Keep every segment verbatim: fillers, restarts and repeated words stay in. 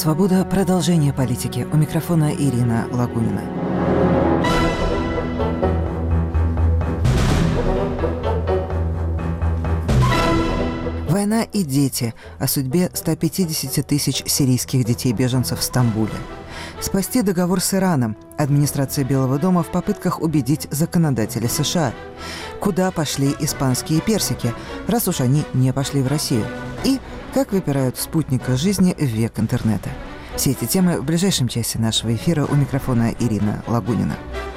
Свобода. Продолжение политики. У микрофона Ирина Лагунина. Война и дети. О судьбе ста пятидесяти тысяч сирийских детей-беженцев в Стамбуле. Спасти договор с Ираном. Администрация Белого дома в попытках убедить законодателей США. Куда пошли испанские персики, раз уж они не пошли в Россию? И как выпирают спутника жизни в век интернета. Все эти темы в ближайшем часе нашего эфира. У микрофона Ирина Лагунина.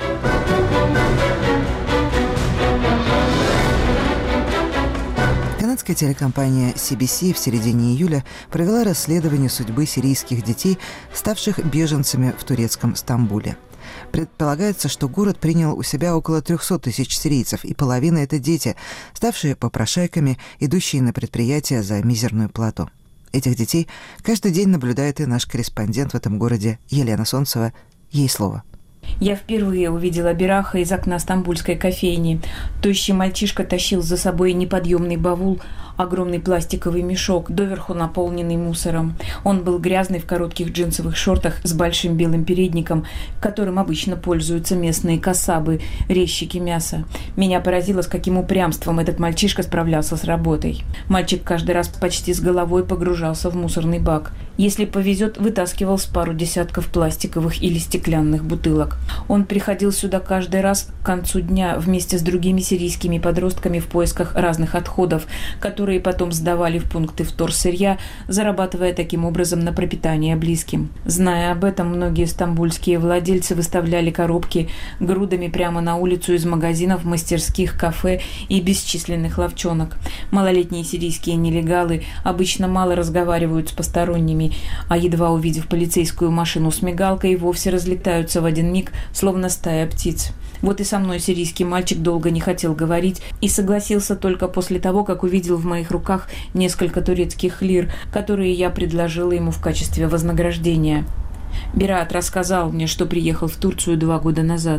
Канадская телекомпания си би си в середине июля провела расследование судьбы сирийских детей, ставших беженцами в турецком Стамбуле. Предполагается, что город принял у себя около трехсот тысяч сирийцев, и половина – это дети, ставшие попрошайками, идущие на предприятия за мизерную плату. Этих детей каждый день наблюдает и наш корреспондент в этом городе Елена Солнцева. Ей слово. Я впервые увидела Бераха из окна стамбульской кофейни. Тощий мальчишка тащил за собой неподъемный баул, огромный пластиковый мешок, доверху наполненный мусором. Он был грязный, в коротких джинсовых шортах с большим белым передником, которым обычно пользуются местные кассабы, резчики мяса. Меня поразило, с каким упрямством этот мальчишка справлялся с работой. Мальчик каждый раз почти с головой погружался в мусорный бак. Если повезет, вытаскивал с пару десятков пластиковых или стеклянных бутылок. Он приходил сюда каждый раз к концу дня вместе с другими сирийскими подростками в поисках разных отходов, которые которые потом сдавали в пункты вторсырья, зарабатывая таким образом на пропитание близким. Зная об этом, многие стамбульские владельцы выставляли коробки грудами прямо на улицу из магазинов, мастерских, кафе и бесчисленных лавчонок. Малолетние сирийские нелегалы обычно мало разговаривают с посторонними, а едва увидев полицейскую машину с мигалкой, вовсе разлетаются в один миг, словно стая птиц. Вот и со мной сирийский мальчик долго не хотел говорить и согласился только после того, как увидел в моих руках несколько турецких лир, которые я предложила ему в качестве вознаграждения. Берат рассказал мне, что приехал в Турцию два года назад.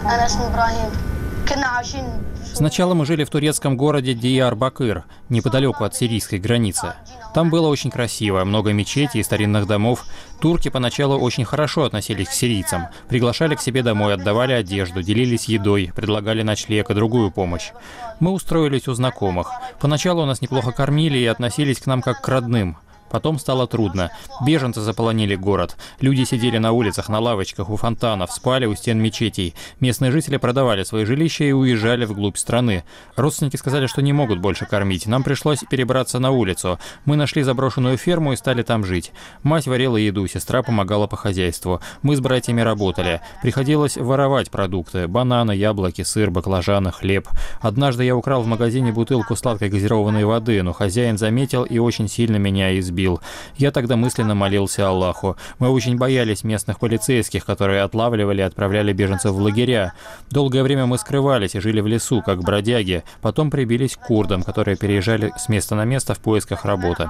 Сначала мы жили в турецком городе Диярбакыр, неподалеку от сирийской границы. Там было очень красиво, много мечетей и старинных домов. Турки поначалу очень хорошо относились к сирийцам. Приглашали к себе домой, отдавали одежду, делились едой, предлагали ночлег и другую помощь. Мы устроились у знакомых. Поначалу нас неплохо кормили и относились к нам как к родным. Потом стало трудно. Беженцы заполонили город. Люди сидели на улицах, на лавочках, у фонтанов, спали у стен мечетей. Местные жители продавали свои жилища и уезжали вглубь страны. Родственники сказали, что не могут больше кормить. Нам пришлось перебраться на улицу. Мы нашли заброшенную ферму и стали там жить. Мать варила еду, сестра помогала по хозяйству. Мы с братьями работали. Приходилось воровать продукты: бананы, яблоки, сыр, баклажаны, хлеб. Однажды я украл в магазине бутылку сладкой газированной воды, но хозяин заметил и очень сильно меня избил. Я тогда мысленно молился Аллаху. Мы очень боялись местных полицейских, которые отлавливали и отправляли беженцев в лагеря. Долгое время мы скрывались и жили в лесу, как бродяги. Потом прибились к курдам, которые переезжали с места на место в поисках работы.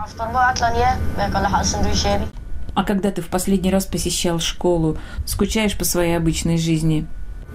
А когда ты в последний раз посещал школу, скучаешь по своей обычной жизни?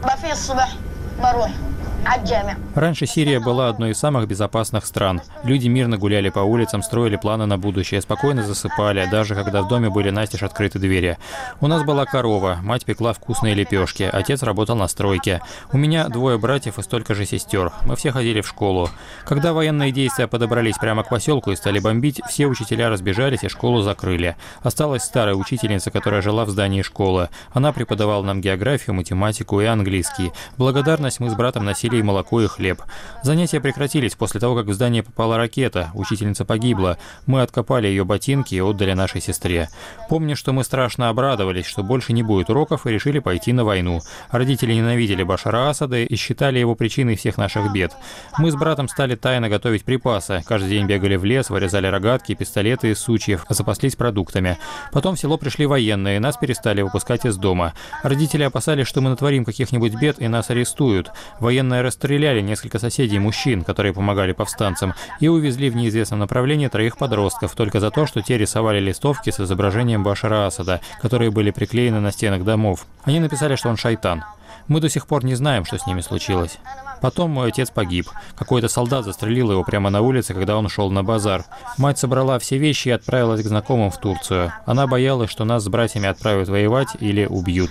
Раньше Сирия была одной из самых безопасных стран. Люди мирно гуляли по улицам, строили планы на будущее, спокойно засыпали, даже когда в доме были настежь открыты двери. У нас была корова, мать пекла вкусные лепешки, отец работал на стройке. У меня двое братьев и столько же сестер. Мы все ходили в школу. Когда военные действия подобрались прямо к поселку и стали бомбить, все учителя разбежались и школу закрыли. Осталась старая учительница, которая жила в здании школы. Она преподавала нам географию, математику и английский. В благодарность мы с братом носили и молоко, и хлеб. Занятия прекратились после того, как в здание попала ракета. Учительница погибла. Мы откопали ее ботинки и отдали нашей сестре. Помню, что мы страшно обрадовались, что больше не будет уроков, и решили пойти на войну. Родители ненавидели Башара Асада и считали его причиной всех наших бед. Мы с братом стали тайно готовить припасы. Каждый день бегали в лес, вырезали рогатки, пистолеты из сучьев, запаслись продуктами. Потом в село пришли военные, и нас перестали выпускать из дома. Родители опасались, что мы натворим каких-нибудь бед и нас арестуют. Военные расстреляли несколько соседей мужчин, которые помогали повстанцам, и увезли в неизвестном направлении троих подростков только за то, что те рисовали листовки с изображением Башара Асада, которые были приклеены на стенах домов. Они написали, что он шайтан. Мы до сих пор не знаем, что с ними случилось. Потом мой отец погиб. Какой-то солдат застрелил его прямо на улице, когда он шел на базар. Мать собрала все вещи и отправилась к знакомым в Турцию. Она боялась, что нас с братьями отправят воевать или убьют.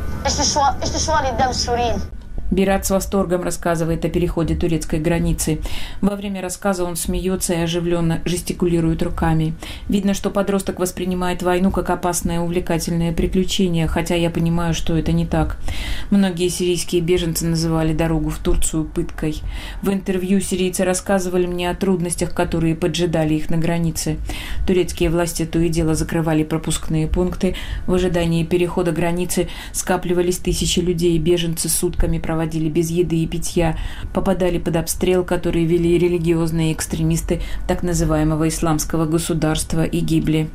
Бират с восторгом рассказывает о переходе турецкой границы. Во время рассказа он смеется и оживленно жестикулирует руками. Видно, что подросток воспринимает войну как опасное увлекательное приключение, хотя я понимаю, что это не так. Многие сирийские беженцы называли дорогу в Турцию пыткой. В интервью сирийцы рассказывали мне о трудностях, которые поджидали их на границе. Турецкие власти то и дело закрывали пропускные пункты. В ожидании перехода границы скапливались тысячи людей, беженцы сутками проводили проводили без еды и питья, попадали под обстрел, который вели религиозные экстремисты так называемого исламского государства, и гибли.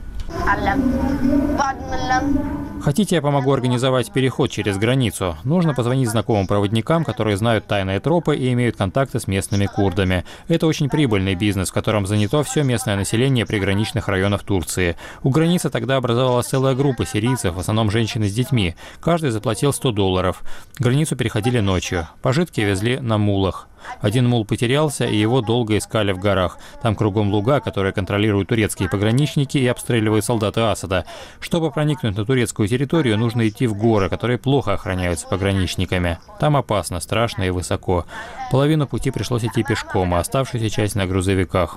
Хотите, я помогу организовать переход через границу? Нужно позвонить знакомым проводникам, которые знают тайные тропы и имеют контакты с местными курдами. Это очень прибыльный бизнес, в котором занято все местное население приграничных районов Турции. У границы тогда образовалась целая группа сирийцев, в основном женщины с детьми. Каждый заплатил сто долларов. Границу переходили ночью. Пожитки везли на мулах. Один мул потерялся, и его долго искали в горах. Там кругом луга, которые контролируют турецкие пограничники и обстреливают солдаты Асада. Чтобы проникнуть на турецкую территорию, нужно идти в горы, которые плохо охраняются пограничниками. Там опасно, страшно и высоко. Половину пути пришлось идти пешком, а оставшуюся часть на грузовиках.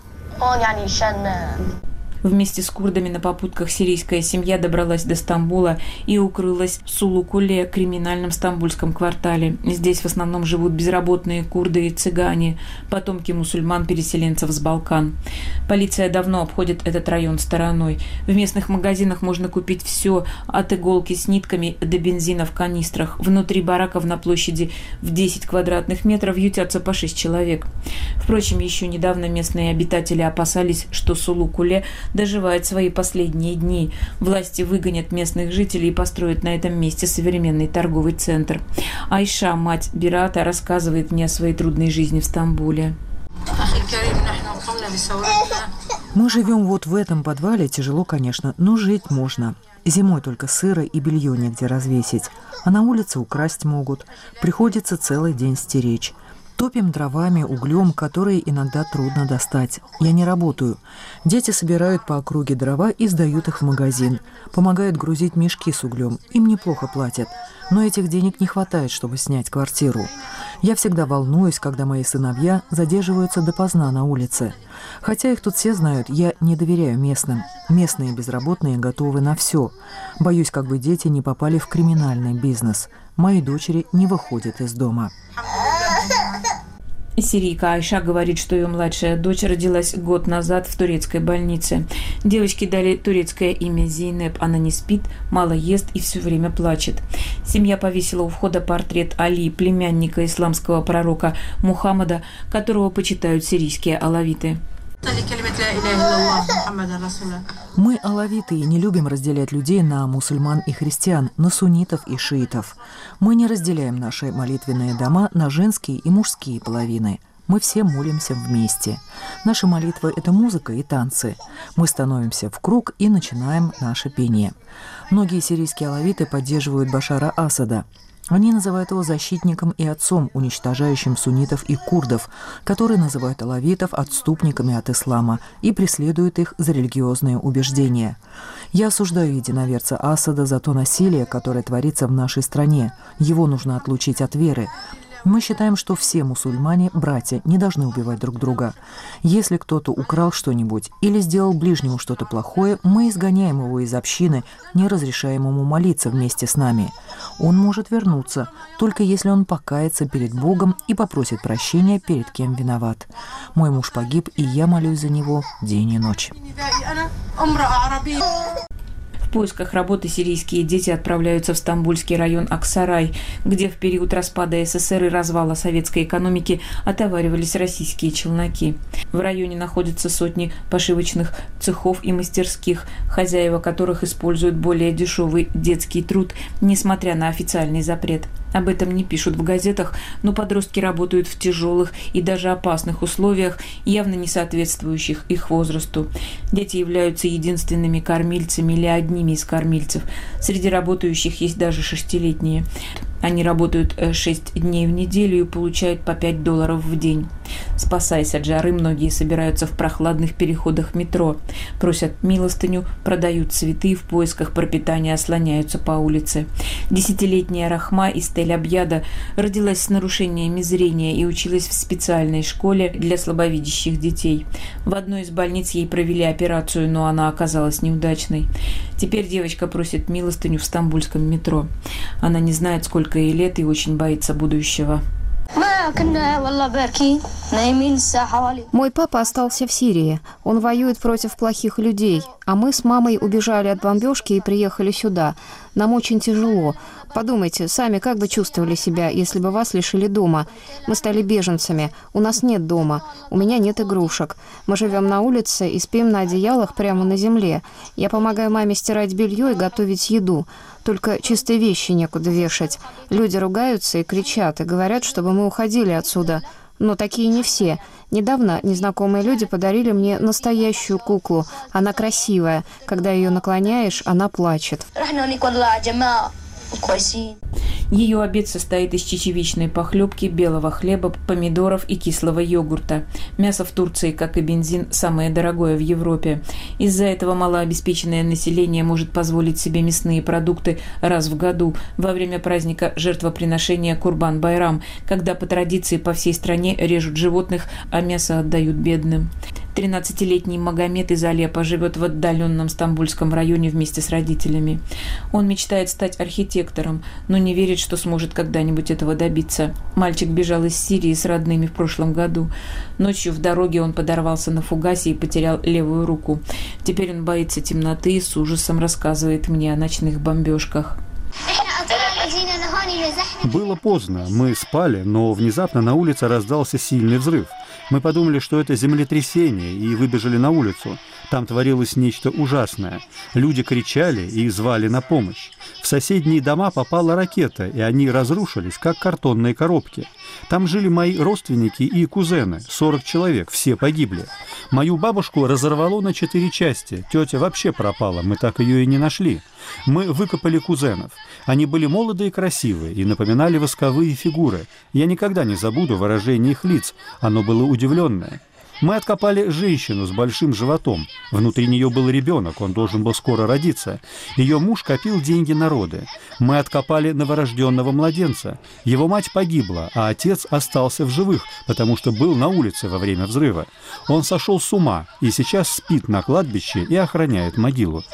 Вместе с курдами на попутках сирийская семья добралась до Стамбула и укрылась в Сулукуле, криминальном стамбульском квартале. Здесь в основном живут безработные курды и цыгане, потомки мусульман-переселенцев с Балкан. Полиция давно обходит этот район стороной. В местных магазинах можно купить все, от иголки с нитками до бензина в канистрах. Внутри бараков на площади в десять квадратных метров ютятся по шесть человек. Впрочем, еще недавно местные обитатели опасались, что Сулукуле доживает свои последние дни. Власти выгонят местных жителей и построят на этом месте современный торговый центр. Айша, мать Бирата, рассказывает мне о своей трудной жизни в Стамбуле. Мы живем вот в этом подвале, тяжело, конечно, но жить можно. Зимой только сыро и белье негде развесить, а на улице украсть могут. Приходится целый день стеречь. Топим дровами, углем, которые иногда трудно достать. Я не работаю. Дети собирают по округе дрова и сдают их в магазин. Помогают грузить мешки с углем. Им неплохо платят. Но этих денег не хватает, чтобы снять квартиру. Я всегда волнуюсь, когда мои сыновья задерживаются допоздна на улице. Хотя их тут все знают, я не доверяю местным. Местные безработные готовы на все. Боюсь, как бы дети не попали в криминальный бизнес. Мои дочери не выходят из дома. Сирийка Айша говорит, что ее младшая дочь родилась год назад в турецкой больнице. Девочке дали турецкое имя Зейнеп. Она не спит, мало ест и все время плачет. Семья повесила у входа портрет Али, племянника исламского пророка Мухаммада, которого почитают сирийские алавиты. Мы, алавиты, не любим разделять людей на мусульман и христиан, на суннитов и шиитов. Мы не разделяем наши молитвенные дома на женские и мужские половины. Мы все молимся вместе. Наша молитва – это музыка и танцы. Мы становимся в круг и начинаем наше пение. Многие сирийские алавиты поддерживают Башара Асада. Они называют его защитником и отцом, уничтожающим суннитов и курдов, которые называют алавитов отступниками от ислама и преследуют их за религиозные убеждения. Я осуждаю единоверца Асада за то насилие, которое творится в нашей стране. Его нужно отлучить от веры. Мы считаем, что все мусульмане, братья, не должны убивать друг друга. Если кто-то украл что-нибудь или сделал ближнему что-то плохое, мы изгоняем его из общины, не разрешаем ему молиться вместе с нами. Он может вернуться, только если он покается перед Богом и попросит прощения, перед кем виноват. Мой муж погиб, и я молюсь за него день и ночь. В поисках работы сирийские дети отправляются в стамбульский район Аксарай, где в период распада СССР и развала советской экономики отоваривались российские челноки. В районе находятся сотни пошивочных цехов и мастерских, хозяева которых используют более дешевый детский труд, несмотря на официальный запрет. Об этом не пишут в газетах, но подростки работают в тяжелых и даже опасных условиях, явно не соответствующих их возрасту. Дети являются единственными кормильцами или одними из кормильцев. Среди работающих есть даже шестилетние. Они работают шесть дней в неделю и получают по пять долларов в день. Спасаясь от жары, многие собираются в прохладных переходах метро, просят милостыню, продают цветы, в поисках пропитания слоняются по улице. Десятилетняя Рахма из Тель-Абьяда родилась с нарушениями зрения и училась в специальной школе для слабовидящих детей. В одной из больниц ей провели операцию, но она оказалась неудачной. Теперь девочка просит милостыню в стамбульском метро. Она не знает, сколько ей лет, и очень боится будущего. Мой папа остался в Сирии. Он воюет против плохих людей. А мы с мамой убежали от бомбежки и приехали сюда. Нам очень тяжело. Подумайте, сами как бы чувствовали себя, если бы вас лишили дома? Мы стали беженцами. У нас нет дома. У меня нет игрушек. Мы живем на улице и спим на одеялах прямо на земле. Я помогаю маме стирать белье и готовить еду. Только чистые вещи некуда вешать. Люди ругаются и кричат, и говорят, чтобы мы уходили отсюда. Но такие не все. Недавно незнакомые люди подарили мне настоящую куклу. Она красивая. Когда ее наклоняешь, она плачет. Ее обед состоит из чечевичной похлебки, белого хлеба, помидоров и кислого йогурта. Мясо в Турции, как и бензин, самое дорогое в Европе. Из-за этого малообеспеченное население может позволить себе мясные продукты раз в году, во время праздника жертвоприношения Курбан-Байрам, когда по традиции по всей стране режут животных, а мясо отдают бедным. тринадцатилетний Магомед из Алеппо живет в отдаленном стамбульском районе вместе с родителями. Он мечтает стать архитектором, но не верит, что сможет когда-нибудь этого добиться. Мальчик бежал из Сирии с родными в прошлом году. Ночью в дороге он подорвался на фугасе и потерял левую руку. Теперь он боится темноты и с ужасом рассказывает мне о ночных бомбежках. Было поздно, мы спали, но внезапно на улице раздался сильный взрыв. Мы подумали, что это землетрясение, и выбежали на улицу. Там творилось нечто ужасное. Люди кричали и звали на помощь. В соседние дома попала ракета, и они разрушились, как картонные коробки. Там жили мои родственники и кузены, сорок человек, все погибли. Мою бабушку разорвало на четыре части, тетя вообще пропала, мы так ее и не нашли. Мы выкопали кузенов. Они были молодые и красивые и напоминали восковые фигуры. Я никогда не забуду выражение их лиц, оно было удивленное. Мы откопали женщину с большим животом. Внутри нее был ребенок, он должен был скоро родиться. Ее муж копил деньги на роды. Мы откопали новорожденного младенца. Его мать погибла, а отец остался в живых, потому что был на улице во время взрыва. Он сошел с ума и сейчас спит на кладбище и охраняет могилу.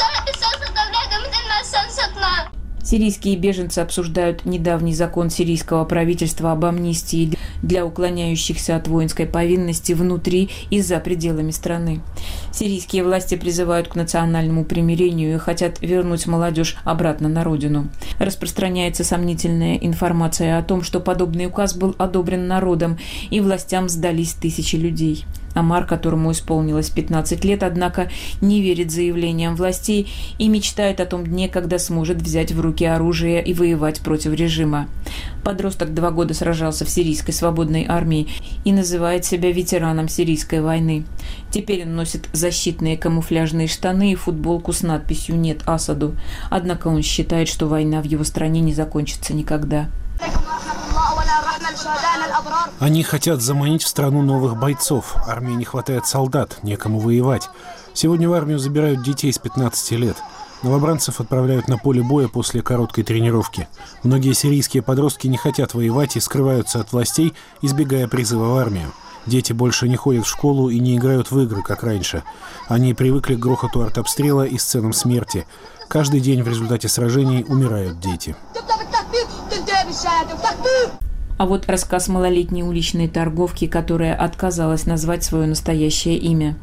Сирийские беженцы обсуждают недавний закон сирийского правительства об амнистии для уклоняющихся от воинской повинности внутри и за пределами страны. Сирийские власти призывают к национальному примирению и хотят вернуть молодежь обратно на родину. Распространяется сомнительная информация о том, что подобный указ был одобрен народом, и властям сдались тысячи людей. Амар, которому исполнилось пятнадцать лет, однако не верит заявлениям властей и мечтает о том дне, когда сможет взять в руки оружие и воевать против режима. Подросток два года сражался в сирийской свободной армии и называет себя ветераном сирийской войны. Теперь он носит защитные камуфляжные штаны и футболку с надписью «Нет Асаду». Однако он считает, что война в его стране не закончится никогда. Они хотят заманить в страну новых бойцов. Армии не хватает солдат, некому воевать. Сегодня в армию забирают детей с пятнадцати лет. Новобранцев отправляют на поле боя после короткой тренировки. Многие сирийские подростки не хотят воевать и скрываются от властей, избегая призыва в армию. Дети больше не ходят в школу и не играют в игры, как раньше. Они привыкли к грохоту артобстрела и сценам смерти. Каждый день в результате сражений умирают дети. А вот рассказ малолетней уличной торговки, которая отказалась назвать свое настоящее имя.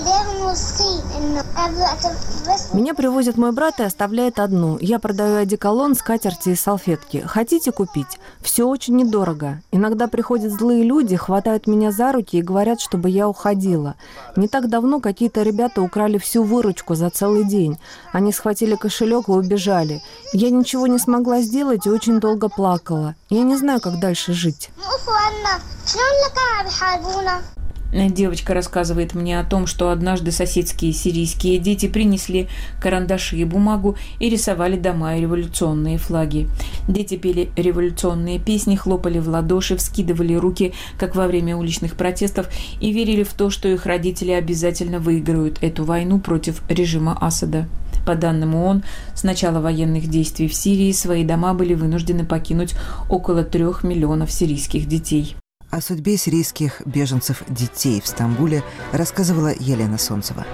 Меня привозит мой брат и оставляет одну. Я продаю одеколон, скатерти и салфетки. Хотите купить? Все очень недорого. Иногда приходят злые люди, хватают меня за руки и говорят, чтобы я уходила. Не так давно какие-то ребята украли всю выручку за целый день. Они схватили кошелек и убежали. Я ничего не смогла сделать и очень долго плакала. Я не знаю, как дальше жить. Девочка рассказывает мне о том, что однажды соседские сирийские дети принесли карандаши и бумагу и рисовали дома и революционные флаги. Дети пели революционные песни, хлопали в ладоши, вскидывали руки, как во время уличных протестов, и верили в то, что их родители обязательно выиграют эту войну против режима Асада. По данным ООН, с начала военных действий в Сирии свои дома были вынуждены покинуть около трех миллионов сирийских детей. О судьбе сирийских беженцев-детей в Стамбуле рассказывала Елена Солнцева.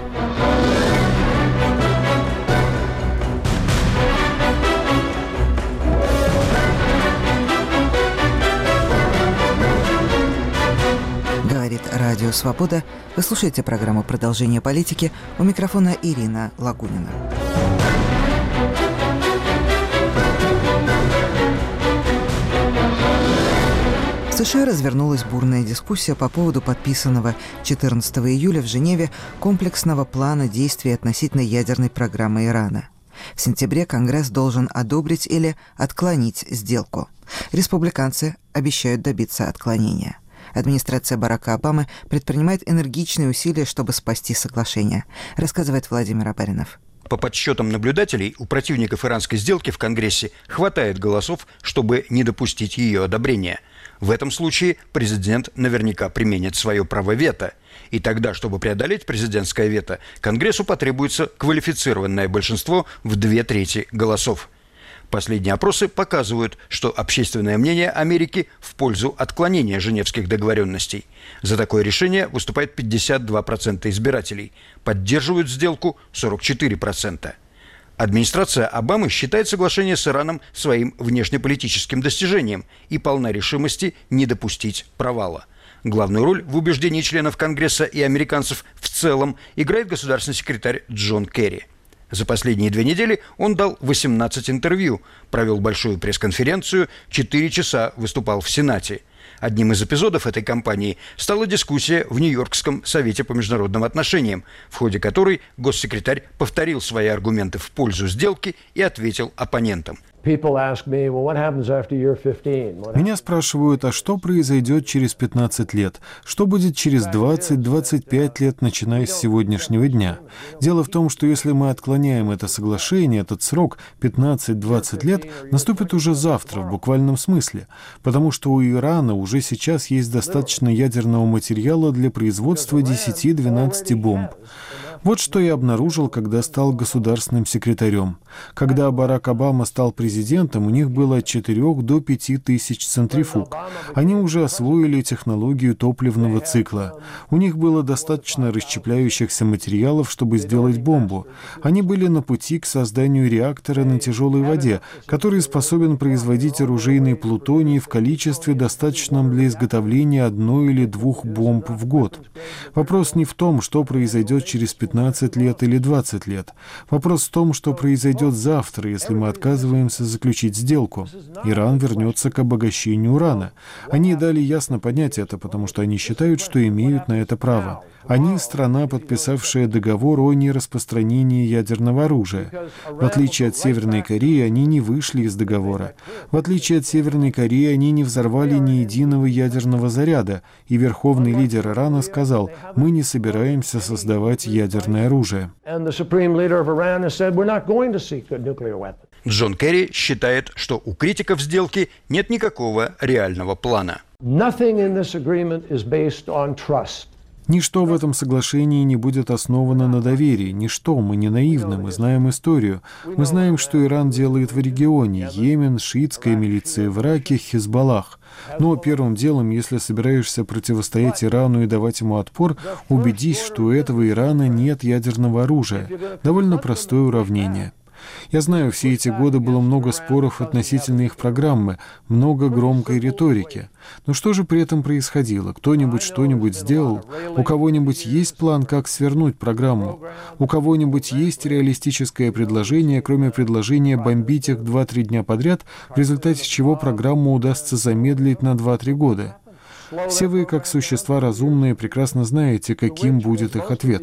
Говорит Радио Свобода. Вы слушаете программу «Продолжение политики». У микрофона Ирина Лагунина. В США развернулась бурная дискуссия по поводу подписанного четырнадцатого июля в Женеве комплексного плана действий относительно ядерной программы Ирана. В сентябре Конгресс должен одобрить или отклонить сделку. Республиканцы обещают добиться отклонения. Администрация Барака Обамы предпринимает энергичные усилия, чтобы спасти соглашение, рассказывает Владимир Абаринов. По подсчетам наблюдателей, у противников иранской сделки в Конгрессе хватает голосов, чтобы не допустить ее одобрения. В этом случае президент наверняка применит свое право вето. И тогда, чтобы преодолеть президентское вето, Конгрессу потребуется квалифицированное большинство в две трети голосов. Последние опросы показывают, что общественное мнение Америки в пользу отклонения женевских договоренностей. За такое решение выступает пятьдесят два процента избирателей. Поддерживают сделку сорок четыре процента. Администрация Обамы считает соглашение с Ираном своим внешнеполитическим достижением и полна решимости не допустить провала. Главную роль в убеждении членов Конгресса и американцев в целом играет государственный секретарь Джон Керри. За последние две недели он дал восемнадцать интервью, провел большую пресс-конференцию, четыре часа выступал в Сенате. Одним из эпизодов этой кампании стала дискуссия в Нью-Йоркском совете по международным отношениям, в ходе которой госсекретарь повторил свои аргументы в пользу сделки и ответил оппонентам. Меня спрашивают, а что произойдет через пятнадцать лет? Что будет через двадцать-двадцать пять лет, начиная с сегодняшнего дня? Дело в том, что если мы отклоняем это соглашение, этот срок пятнадцать-двадцать лет наступит уже завтра, в буквальном смысле, потому что у Ирана уже сейчас есть достаточно ядерного материала для производства десяти-двенадцати бомб. Вот что я обнаружил, когда стал государственным секретарем. Когда Барак Обама стал президентом, у них было от четырёх до пяти тысяч центрифуг. Они уже освоили технологию топливного цикла. У них было достаточно расщепляющихся материалов, чтобы сделать бомбу. Они были на пути к созданию реактора на тяжелой воде, который способен производить оружейный плутоний в количестве, достаточном для изготовления одной или двух бомб в год. Вопрос не в том, что произойдет через пятнадцать лет или двадцать лет. Вопрос в том, что произойдет завтра, если мы отказываемся заключить сделку. Иран вернется к обогащению урана. Они дали ясно понять это, потому что они считают, что имеют на это право. Они — страна, подписавшая договор о нераспространении ядерного оружия. В отличие от Северной Кореи, они не вышли из договора. В отличие от Северной Кореи, они не взорвали ни единого ядерного заряда, и верховный лидер Ирана сказал: «Мы не собираемся создавать ядерное оружие». Джон Керри считает, что у критиков сделки нет никакого реального плана. Ничто в этом соглашении не будет основано на доверии. Ничто. Мы не наивны, мы знаем историю. Мы знаем, что Иран делает в регионе. Йемен, шиитская милиция в Ираке, Хизбаллах. Но первым делом, если собираешься противостоять Ирану и давать ему отпор, убедись, что у этого Ирана нет ядерного оружия. Довольно простое уравнение. Я знаю, все эти годы было много споров относительно их программы, много громкой риторики. Но что же при этом происходило? Кто-нибудь что-нибудь сделал? У кого-нибудь есть план, как свернуть программу? У кого-нибудь есть реалистическое предложение, кроме предложения бомбить их два-три дня подряд, в результате чего программу удастся замедлить на два-три года? Все вы, как существа разумные, прекрасно знаете, каким будет их ответ.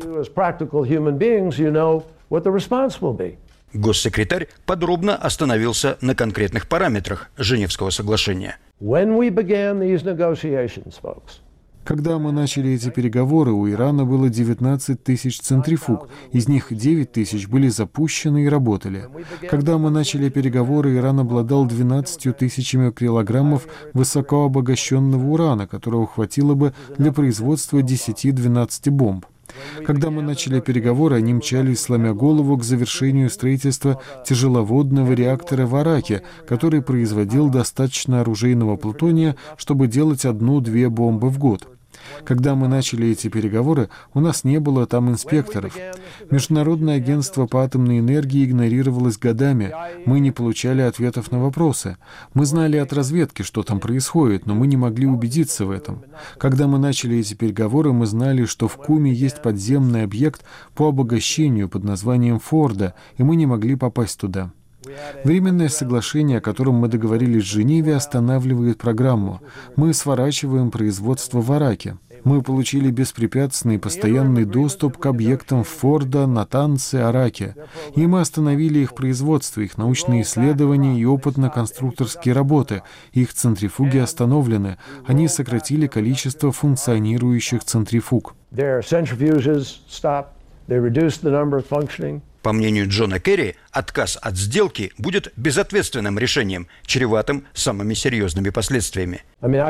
Госсекретарь подробно остановился на конкретных параметрах Женевского соглашения. Когда мы начали эти переговоры, у Ирана было девятнадцать тысяч центрифуг, из них девять тысяч были запущены и работали. Когда мы начали переговоры, Иран обладал двенадцатью тысячами килограммов высокообогащенного урана, которого хватило бы для производства десяти-двенадцати бомб. Когда мы начали переговоры, они мчались, сломя голову, к завершению строительства тяжеловодного реактора в Араке, который производил достаточно оружейного плутония, чтобы делать одну-две бомбы в год. Когда мы начали эти переговоры, у нас не было там инспекторов. Международное агентство по атомной энергии игнорировалось годами. Мы не получали ответов на вопросы. Мы знали от разведки, что там происходит, но мы не могли убедиться в этом. Когда мы начали эти переговоры, мы знали, что в Куме есть подземный объект по обогащению под названием Фордо, и мы не могли попасть туда. Временное соглашение, о котором мы договорились в Женеве, останавливает программу. Мы сворачиваем производство в Араке. Мы получили беспрепятственный постоянный доступ к объектам в Фордо, Натанце, Араке. И мы остановили их производство, их научные исследования и опытно-конструкторские работы. Их центрифуги остановлены. Они сократили количество функционирующих центрифуг. По мнению Джона Керри, отказ от сделки будет безответственным решением, чреватым самыми серьезными последствиями.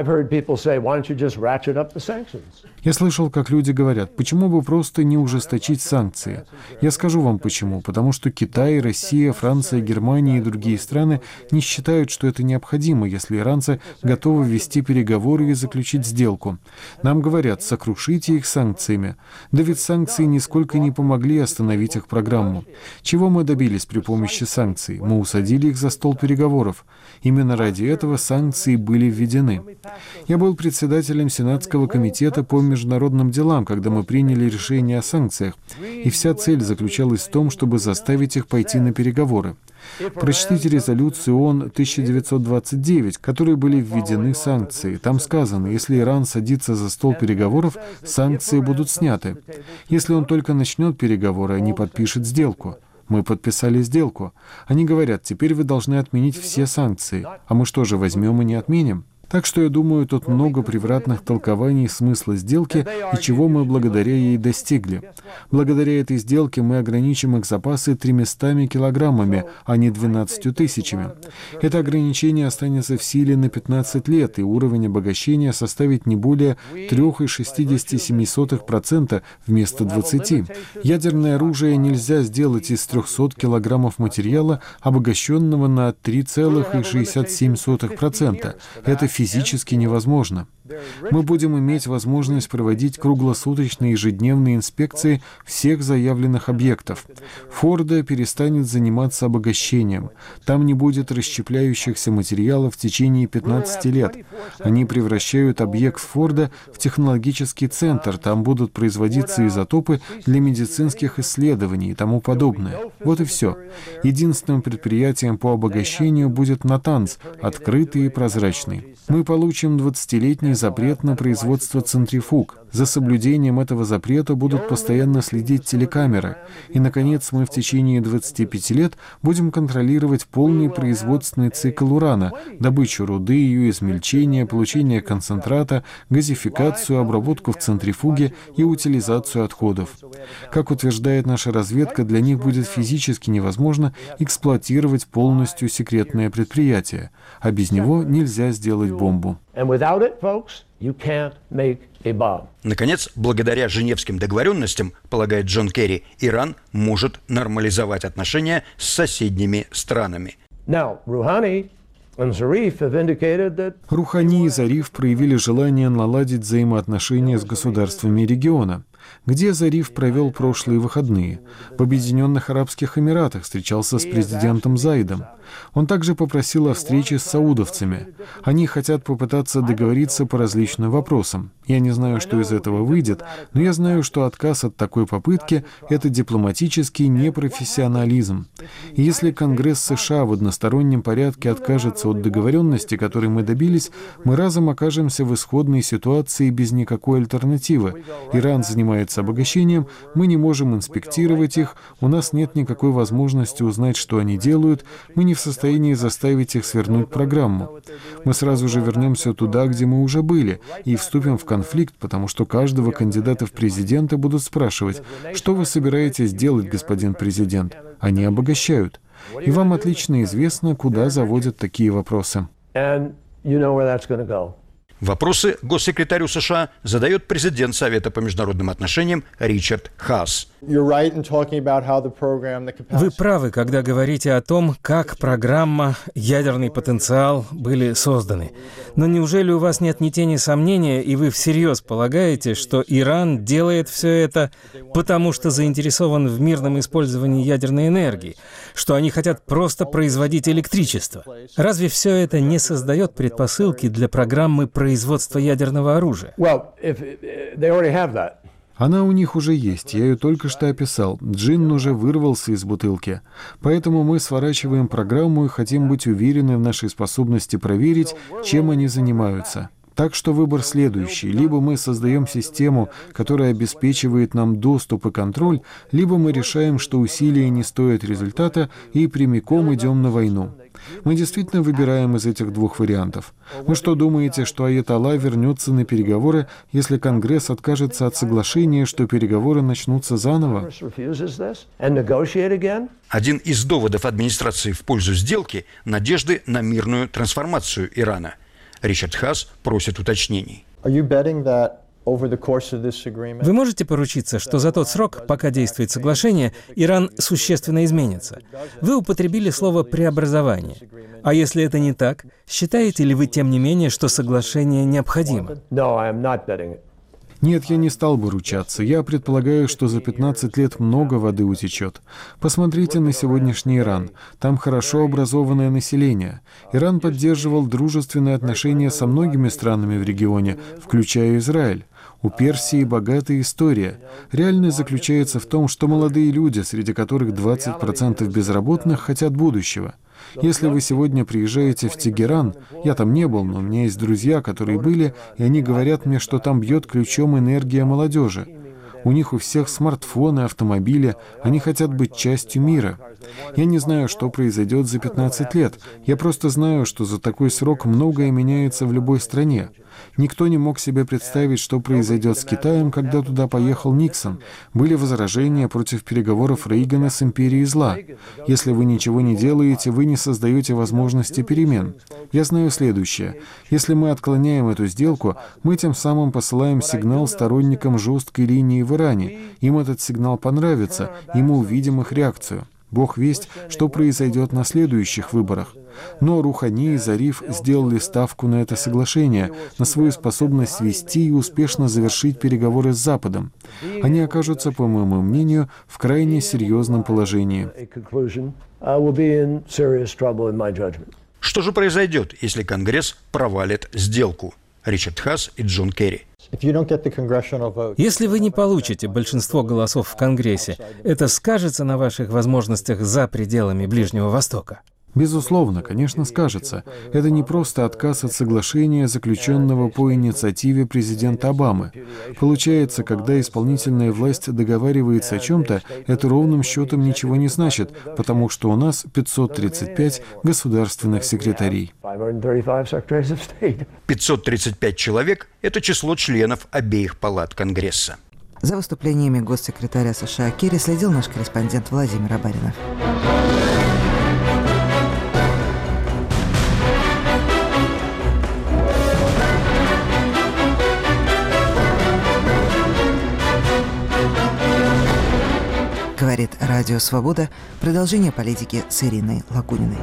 Я слышал, как люди говорят, почему бы просто не ужесточить санкции? Я скажу вам почему. Потому что Китай, Россия, Франция, Германия и другие страны не считают, что это необходимо, если иранцы готовы вести переговоры и заключить сделку. Нам говорят, сокрушите их санкциями. Да ведь санкции нисколько не помогли остановить их программу. Чего мы добились при помощи санкций? Мы усадили их за стол переговоров. Именно ради этого санкции были введены. Я был председателем Сенатского комитета по международным делам, когда мы приняли решение о санкциях, и вся цель заключалась в том, чтобы заставить их пойти на переговоры. Прочтите резолюцию ООН тысяча девятьсот двадцать девять, в которой были введены санкции. Там сказано, если Иран садится за стол переговоров, санкции будут сняты. Если он только начнет переговоры, они подпишут сделку. Мы подписали сделку. Они говорят, теперь вы должны отменить все санкции. А мы что же, возьмем и не отменим? Так что, я думаю, тут много превратных толкований смысла сделки и чего мы благодаря ей достигли. Благодаря этой сделке мы ограничим их запасы тремястами килограммами, а не двенадцатью тысячами. Это ограничение останется в силе на пятнадцать лет, и уровень обогащения составит не более три целых шестьдесят семь сотых процента вместо двадцати. Ядерное оружие нельзя сделать из трехсот килограммов материала, обогащенного на три целых шестьдесят семь сотых процента. Это физически невозможно. Мы будем иметь возможность проводить круглосуточные ежедневные инспекции всех заявленных объектов. Фордо перестанет заниматься обогащением. Там не будет расщепляющихся материалов в течение пятнадцати лет. Они превращают объект Фордо в технологический центр. Там будут производиться изотопы для медицинских исследований и тому подобное. Вот и все. Единственным предприятием по обогащению будет Натанз, открытый и прозрачный. Мы получим двадцатилетний запрет на производство центрифуг. За соблюдением этого запрета будут постоянно следить телекамеры. И, наконец, мы в течение двадцати пяти лет будем контролировать полный производственный цикл урана, добычу руды, ее измельчение, получение концентрата, газификацию, обработку в центрифуге и утилизацию отходов. Как утверждает наша разведка, для них будет физически невозможно эксплуатировать полностью секретное предприятие, а без него нельзя сделать бомбу. Наконец, благодаря Женевским договоренностям, полагает Джон Керри, Иран может нормализовать отношения с соседними странами. Рухани и Зариф проявили желание наладить взаимоотношения с государствами региона. Где Зариф провел прошлые выходные? В Объединенных Арабских Эмиратах встречался с президентом Заидом. Он также попросил о встрече с саудовцами. Они хотят попытаться договориться по различным вопросам. Я не знаю, что из этого выйдет, но я знаю, что отказ от такой попытки – это дипломатический непрофессионализм. И если Конгресс США в одностороннем порядке откажется от договоренности, которой мы добились, мы разом окажемся в исходной ситуации без никакой альтернативы. Иран занимает занимается обогащением, мы не можем инспектировать их, у нас нет никакой возможности узнать, что они делают, мы не в состоянии заставить их свернуть программу. Мы сразу же вернемся туда, где мы уже были, и вступим в конфликт, потому что каждого кандидата в президенты будут спрашивать, что вы собираетесь делать, господин президент? Они обогащают. И вам отлично известно, куда заводят такие вопросы. Вопросы госсекретарю США задает президент Совета по международным отношениям Ричард Хаас. Вы правы, когда говорите о том, как программа, ядерный потенциал были созданы. Но неужели у вас нет ни тени сомнения, и вы всерьез полагаете, что Иран делает все это, потому что заинтересован в мирном использовании ядерной энергии, что они хотят просто производить электричество? Разве все это не создает предпосылки для программы производства ядерного оружия? Она у них уже есть, я ее только что описал. Джин уже вырвался из бутылки. Поэтому мы сворачиваем программу и хотим быть уверены в нашей способности проверить, чем они занимаются. Так что выбор следующий. Либо мы создаем систему, которая обеспечивает нам доступ и контроль, либо мы решаем, что усилия не стоят результата и прямиком идем на войну. Мы действительно выбираем из этих двух вариантов. Вы что, думаете, что Аятолла вернется на переговоры, если Конгресс откажется от соглашения, что переговоры начнутся заново? Один из доводов администрации в пользу сделки – надежды на мирную трансформацию Ирана. Ричард Хаас просит уточнений. Вы можете поручиться, что за тот срок, пока действует соглашение, Иран существенно изменится? Вы употребили слово «преобразование». А если это не так, считаете ли вы, тем не менее, что соглашение необходимо? Нет, я не стал бы ручаться. Я предполагаю, что за пятнадцать лет много воды утечет. Посмотрите на сегодняшний Иран. Там хорошо образованное население. Иран поддерживал дружественные отношения со многими странами в регионе, включая Израиль. У Персии богатая история. Реальность заключается в том, что молодые люди, среди которых двадцать процентов безработных, хотят будущего. Если вы сегодня приезжаете в Тегеран, я там не был, но у меня есть друзья, которые были, и они говорят мне, что там бьет ключом энергия молодежи. У них у всех смартфоны, автомобили, они хотят быть частью мира. Я не знаю, что произойдет за пятнадцать лет. Я просто знаю, что за такой срок многое меняется в любой стране. Никто не мог себе представить, что произойдет с Китаем, когда туда поехал Никсон. Были возражения против переговоров Рейгана с империей зла. Если вы ничего не делаете, вы не создаете возможности перемен. Я знаю следующее. Если мы отклоняем эту сделку, мы тем самым посылаем сигнал сторонникам жесткой линии в Иране. Им этот сигнал понравится, и мы увидим их реакцию. Бог весть, что произойдет на следующих выборах. Но Рухани и Зариф сделали ставку на это соглашение, на свою способность вести и успешно завершить переговоры с Западом. Они окажутся, по моему мнению, в крайне серьезном положении. Что же произойдет, если Конгресс провалит сделку? Ричард Хаас и Джон Керри. Если вы не получите большинство голосов в Конгрессе, это скажется на ваших возможностях за пределами Ближнего Востока? Безусловно, конечно, скажется. Это не просто отказ от соглашения, заключенного по инициативе президента Обамы. Получается, когда исполнительная власть договаривается о чем-то, это ровным счетом ничего не значит, потому что у нас пятьсот тридцать пять государственных секретарей. пятьсот тридцать пять человек – это число членов обеих палат Конгресса. За выступлениями госсекретаря США Керри следил наш корреспондент Владимир Абаринов. Говорит Радио Свобода. Продолжение политики с Ириной Лагуниной.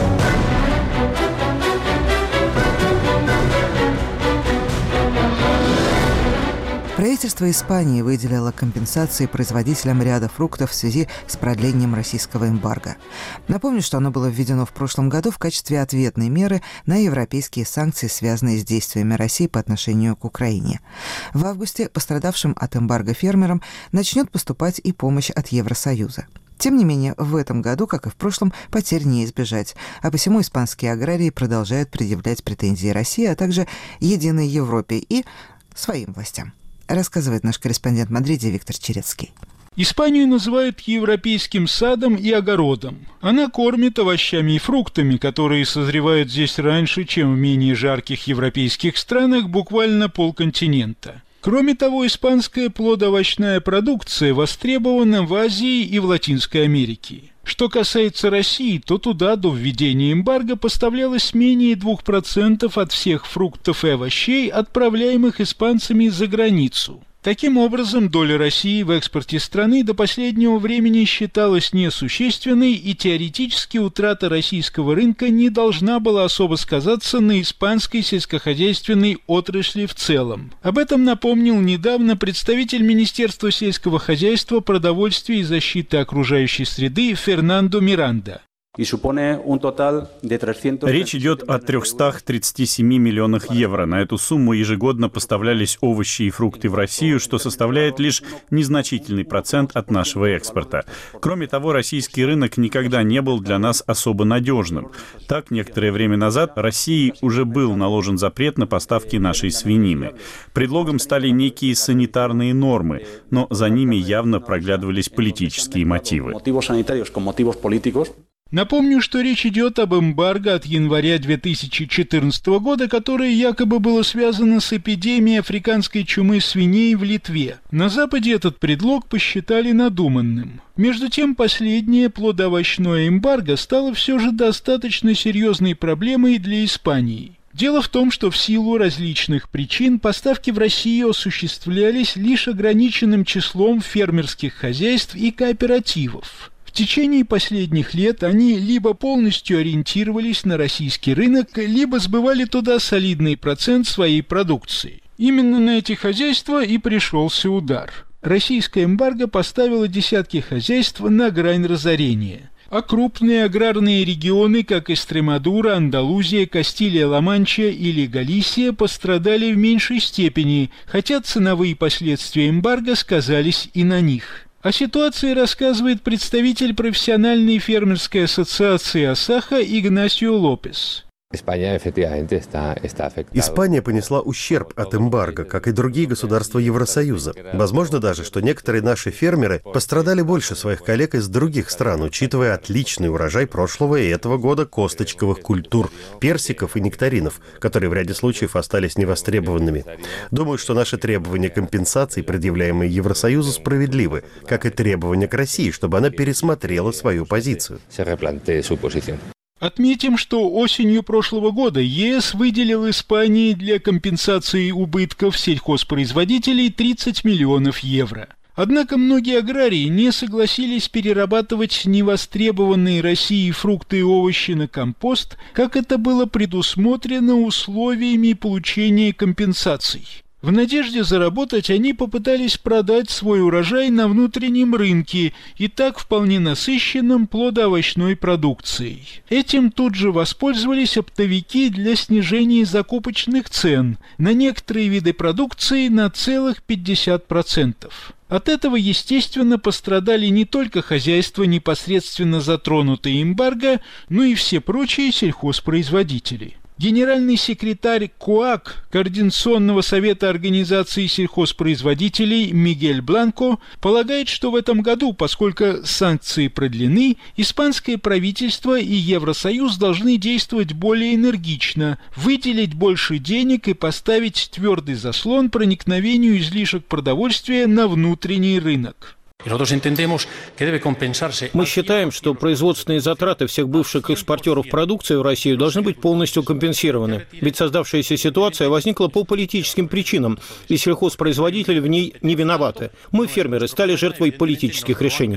Правительство Испании выделило компенсации производителям ряда фруктов в связи с продлением российского эмбарго. Напомню, что оно было введено в прошлом году в качестве ответной меры на европейские санкции, связанные с действиями России по отношению к Украине. В августе пострадавшим от эмбарго фермерам начнет поступать и помощь от Евросоюза. Тем не менее, в этом году, как и в прошлом, потерь не избежать, а посему испанские аграрии продолжают предъявлять претензии России, а также Единой Европе и своим властям. рассказывает наш корреспондент в Мадриде Виктор Черецкий. Испанию называют европейским садом и огородом. Она кормит овощами и фруктами, которые созревают здесь раньше, чем в менее жарких европейских странах, буквально полконтинента. Кроме того, испанская плодоовощная продукция востребована в Азии и в Латинской Америке. Что касается России, то туда до введения эмбарго поставлялось менее двух процентов от всех фруктов и овощей, отправляемых испанцами за границу. Таким образом, доля России в экспорте страны до последнего времени считалась несущественной, и теоретически утрата российского рынка не должна была особо сказаться на испанской сельскохозяйственной отрасли в целом. Об этом напомнил недавно представитель Министерства сельского хозяйства, продовольствия и защиты окружающей среды Фернандо Миранда. Речь идет о трёхстах тридцати семи миллионах евро. На эту сумму ежегодно поставлялись овощи и фрукты в Россию, что составляет лишь незначительный процент от нашего экспорта. Кроме того, российский рынок никогда не был для нас особо надежным. Так, некоторое время назад России уже был наложен запрет на поставки нашей свинины. Предлогом стали некие санитарные нормы, но за ними явно проглядывались политические мотивы. Напомню, что речь идет об эмбарго от января две тысячи четырнадцатого года, которое якобы было связано с эпидемией африканской чумы свиней в Литве. На Западе этот предлог посчитали надуманным. Между тем, последнее плодоовощное эмбарго стало все же достаточно серьезной проблемой для Испании. Дело в том, что в силу различных причин поставки в Россию осуществлялись лишь ограниченным числом фермерских хозяйств и кооперативов. В течение последних лет они либо полностью ориентировались на российский рынок, либо сбывали туда солидный процент своей продукции. Именно на эти хозяйства и пришелся удар. Российское эмбарго поставило десятки хозяйств на грань разорения. А крупные аграрные регионы, как Эстремадура, Андалузия, Кастилия-Ла-Манча или Галисия, пострадали в меньшей степени, хотя ценовые последствия эмбарго сказались и на них. О ситуации рассказывает представитель профессиональной фермерской ассоциации «Асаха» Игнасио Лопес. Испания понесла ущерб от эмбарго, как и другие государства Евросоюза. Возможно даже, что некоторые наши фермеры пострадали больше своих коллег из других стран, учитывая отличный урожай прошлого и этого года косточковых культур, персиков и нектаринов, которые в ряде случаев остались невостребованными. Думаю, что наши требования компенсаций, предъявляемые Евросоюзу, справедливы, как и требования к России, чтобы она пересмотрела свою позицию. Отметим, что осенью прошлого года ЕС выделил Испании для компенсации убытков сельхозпроизводителей тридцать миллионов евро. Однако многие аграрии не согласились перерабатывать невостребованные Россией фрукты и овощи на компост, как это было предусмотрено условиями получения компенсаций. В надежде заработать они попытались продать свой урожай на внутреннем рынке, и так вполне насыщенном плодоовощной продукцией. Этим тут же воспользовались оптовики для снижения закупочных цен на некоторые виды продукции на целых пятьдесят процентов. От этого, естественно, пострадали не только хозяйства, непосредственно затронутые эмбарго, но и все прочие сельхозпроизводители. Генеральный секретарь КОАК, Координационного совета организации сельхозпроизводителей Мигель Бланко, полагает, что в этом году, поскольку санкции продлены, испанское правительство и Евросоюз должны действовать более энергично, выделить больше денег и поставить твердый заслон проникновению излишек продовольствия на внутренний рынок. Мы считаем, что производственные затраты всех бывших экспортеров продукции в Россию должны быть полностью компенсированы. Ведь создавшаяся ситуация возникла по политическим причинам, и сельхозпроизводители в ней не виноваты. Мы, фермеры, стали жертвой политических решений.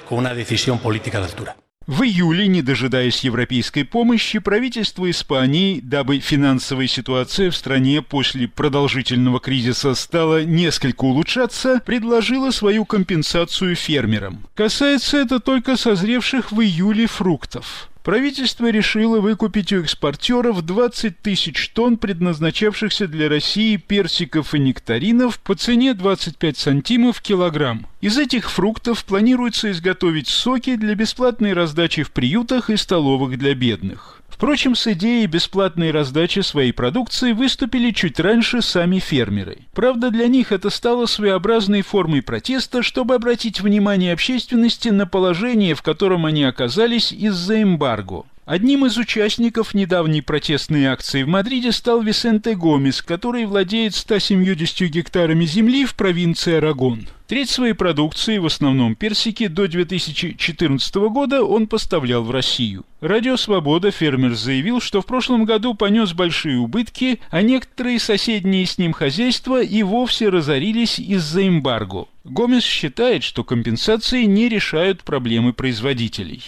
В июле, не дожидаясь европейской помощи, правительство Испании, дабы финансовая ситуация в стране после продолжительного кризиса стала несколько улучшаться, предложило свою компенсацию фермерам. Касается это только созревших в июле фруктов. Правительство решило выкупить у экспортеров двадцать тысяч тонн предназначавшихся для России персиков и нектаринов по цене двадцать пять сантимов в килограмм. Из этих фруктов планируется изготовить соки для бесплатной раздачи в приютах и столовых для бедных. Впрочем, с идеей бесплатной раздачи своей продукции выступили чуть раньше сами фермеры. Правда, для них это стало своеобразной формой протеста, чтобы обратить внимание общественности на положение, в котором они оказались из-за эмбарго. Одним из участников недавней протестной акции в Мадриде стал Висенте Гомес, который владеет ста семьюдесятью гектарами земли в провинции Арагон. Треть своей продукции, в основном персики, до две тысячи четырнадцатого года он поставлял в Россию. Радио «Свобода» фермер заявил, что в прошлом году понес большие убытки, а некоторые соседние с ним хозяйства и вовсе разорились из-за эмбарго. Гомес считает, что компенсации не решают проблемы производителей.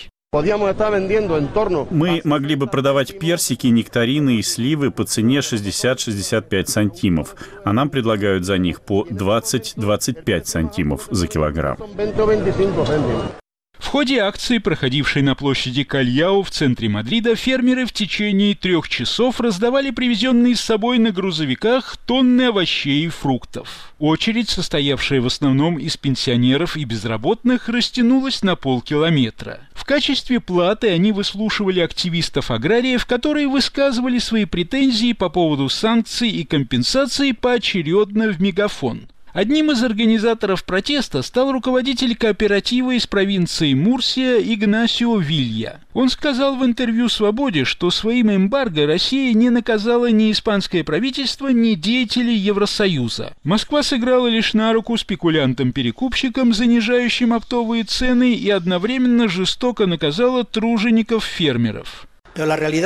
Мы могли бы продавать персики, нектарины и сливы по цене шестьдесят-шестьдесят пять сантимов, а нам предлагают за них по двадцать-двадцать пять сантимов за килограмм. В ходе акции, проходившей на площади Кальяо в центре Мадрида, фермеры в течение трех часов раздавали привезенные с собой на грузовиках тонны овощей и фруктов. Очередь, состоявшая в основном из пенсионеров и безработных, растянулась на полкилометра. В качестве платы они выслушивали активистов-аграриев, которые высказывали свои претензии по поводу санкций и компенсаций поочередно в мегафон. Одним из организаторов протеста стал руководитель кооператива из провинции Мурсия Игнасио Вилья. Он сказал в интервью «Свободе», что своим эмбарго Россия не наказала ни испанское правительство, ни деятелей Евросоюза. Москва сыграла лишь на руку спекулянтам-перекупщикам, занижающим оптовые цены, и одновременно жестоко наказала тружеников-фермеров. Мы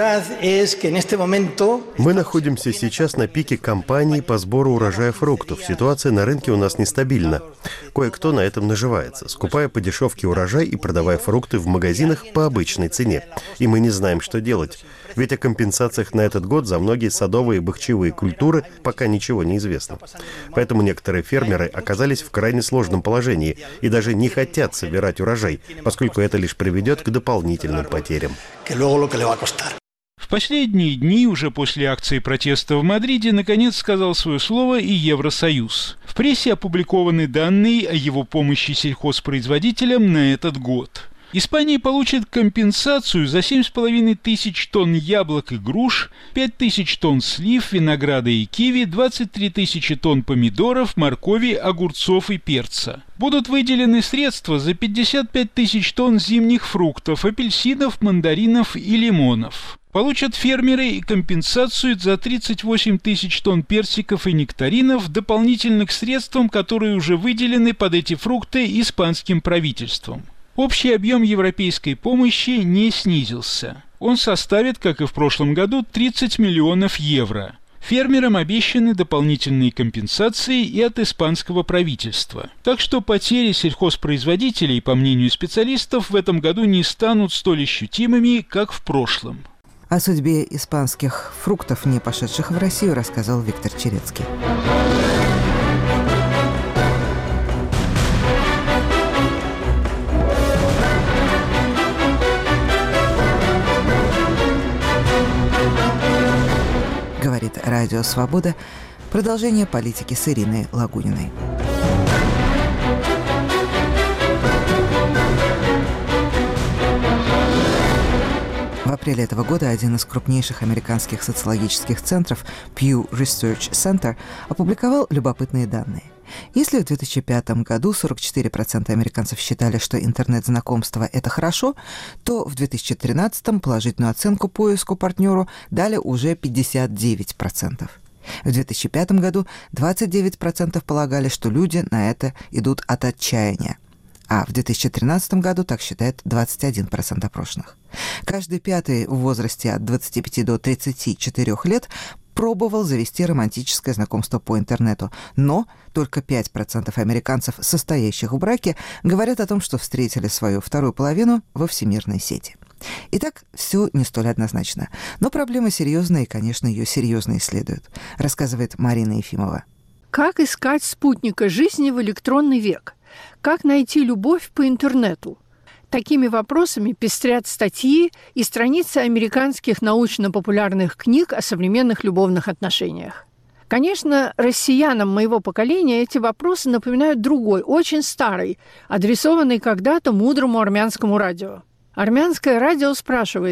находимся сейчас на пике кампании по сбору урожая фруктов. Ситуация на рынке у нас нестабильна. Кое-кто на этом наживается, скупая по дешевке урожай и продавая фрукты в магазинах по обычной цене. И мы не знаем, что делать. Ведь о компенсациях на этот год за многие садовые и бахчевые культуры пока ничего не известно. Поэтому некоторые фермеры оказались в крайне сложном положении и даже не хотят собирать урожай, поскольку это лишь приведет к дополнительным потерям. В последние дни, уже после акции протеста в Мадриде, наконец сказал свое слово и Евросоюз. В прессе опубликованы данные о его помощи сельхозпроизводителям на этот год. Испания получит компенсацию за семь с половиной тысяч тонн яблок и груш, пять тысяч тонн слив, винограда и киви, двадцать три тысячи тонн помидоров, моркови, огурцов и перца. Будут выделены средства за пятьдесят пять тысяч тонн зимних фруктов, апельсинов, мандаринов и лимонов. Получат фермеры и компенсацию за тридцать восемь тысяч тонн персиков и нектаринов, дополнительно к средствам, которые уже выделены под эти фрукты испанским правительством. Общий объем европейской помощи не снизился. Он составит, как и в прошлом году, тридцать миллионов евро. Фермерам обещаны дополнительные компенсации и от испанского правительства. Так что потери сельхозпроизводителей, по мнению специалистов, в этом году не станут столь ощутимыми, как в прошлом. О судьбе испанских фруктов, не пошедших в Россию, рассказал Виктор Черецкий. Говорит Радио «Свобода». Продолжение политики с Ириной Лагуниной. В апреле этого года один из крупнейших американских социологических центров, Pew Research Center, опубликовал любопытные данные. Если в две тысячи пятом году сорок четыре процента американцев считали, что интернет-знакомство – это хорошо, то в две тысячи тринадцатом положительную оценку поиску партнеру дали уже пятьдесят девять процентов. В две тысячи пятом году двадцать девять процентов полагали, что люди на это идут от отчаяния. А в две тысячи тринадцатом году так считает двадцать один процент опрошенных. Каждый пятый в возрасте от двадцати пяти до тридцати четырёх лет пробовал завести романтическое знакомство по интернету, но только пять процентов американцев, состоящих в браке, говорят о том, что встретили свою вторую половину во всемирной сети. Итак, все не столь однозначно. Но проблема серьезная, и, конечно, ее серьезно исследуют, рассказывает Марина Ефимова. Как искать спутника жизни в электронный век? Как найти любовь по интернету? Такими вопросами пестрят статьи и страницы американских научно-популярных книг о современных любовных отношениях. Конечно, россиянам моего поколения эти вопросы напоминают другой, очень старый, адресованный когда-то мудрому армянскому радио. Армянское радио спрашивает,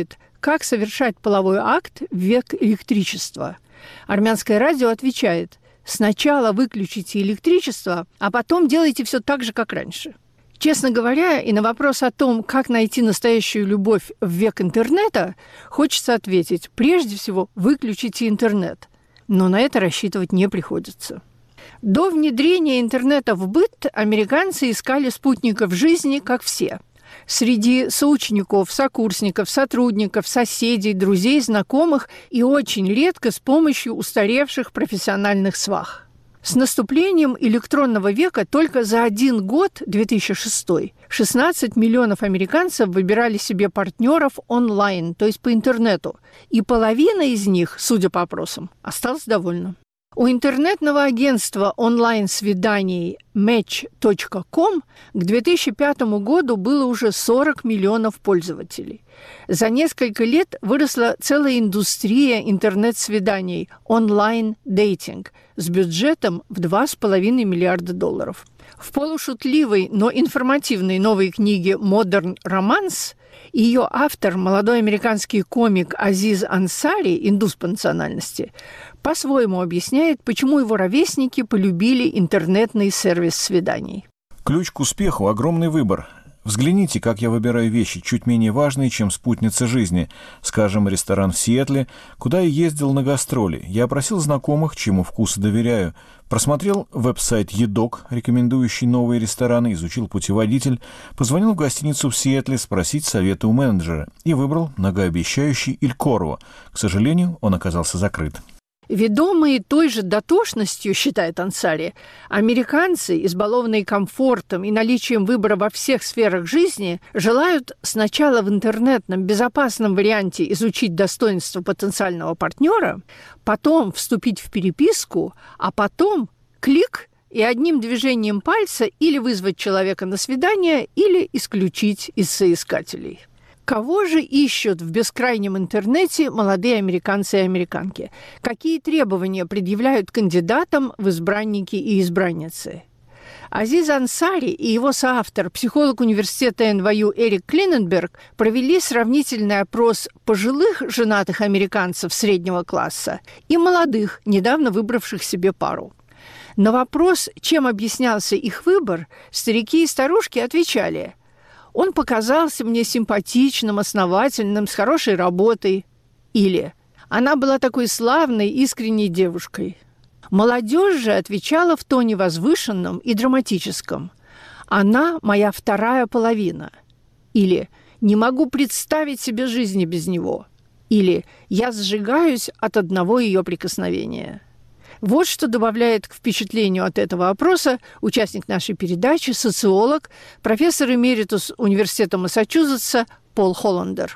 как совершать половой акт в век электричества. Армянское радио отвечает: сначала выключите электричество, а потом делайте все так же, как раньше. Честно говоря, и на вопрос о том, как найти настоящую любовь в век интернета, хочется ответить: прежде всего, выключите интернет. Но на это рассчитывать не приходится. До внедрения интернета в быт американцы искали спутников жизни, как все. Среди соучеников, сокурсников, сотрудников, соседей, друзей, знакомых и очень редко с помощью устаревших профессиональных свах. С наступлением электронного века только за один год, две тысячи шестой, шестнадцать миллионов американцев выбирали себе партнеров онлайн, то есть по интернету, и половина из них, судя по опросам, осталась довольна. У интернетного агентства онлайн-свиданий матч точка ком к две тысячи пятому году было уже сорок миллионов пользователей. За несколько лет выросла целая индустрия интернет-свиданий онлайн-дейтинг с бюджетом в два с половиной миллиарда долларов. В полушутливой, но информативной новой книге «Modern Romance» ее автор, молодой американский комик Азиз Ансари, индус по национальности, по-своему объясняет, почему его ровесники полюбили интернетный сервис свиданий. Ключ к успеху – огромный выбор. Взгляните, как я выбираю вещи, чуть менее важные, чем спутница жизни. Скажем, ресторан в Сиэтле, куда я ездил на гастроли. Я опросил знакомых, чему вкусу доверяю. Просмотрел веб-сайт «Едок», рекомендующий новые рестораны, изучил путеводитель, позвонил в гостиницу в Сиэтле спросить совета у менеджера и выбрал многообещающий Иль Корво. К сожалению, он оказался закрыт. Ведомые той же дотошностью, считает Ансари, американцы, избалованные комфортом и наличием выбора во всех сферах жизни, желают сначала в интернетном безопасном варианте изучить достоинства потенциального партнера, потом вступить в переписку, а потом клик и одним движением пальца или вызвать человека на свидание, или исключить из соискателей. Кого же ищут в бескрайнем интернете молодые американцы и американки? Какие требования предъявляют кандидатам в избранники и избранницы? Азиз Ансари и его соавтор, психолог университета эн вай ю Эрик Клиненберг, провели сравнительный опрос пожилых женатых американцев среднего класса и молодых, недавно выбравших себе пару. На вопрос, чем объяснялся их выбор, старики и старушки отвечали: «Он показался мне симпатичным, основательным, с хорошей работой». Или «Она была такой славной, искренней девушкой». Молодежь же отвечала в тоне возвышенном и драматическом: «Она моя вторая половина». Или «Не могу представить себе жизни без него». Или «Я сжигаюсь от одного ее прикосновения». Вот что добавляет к впечатлению от этого опроса участник нашей передачи, социолог, профессор эмеритус Университета Массачусетса Пол Холландер.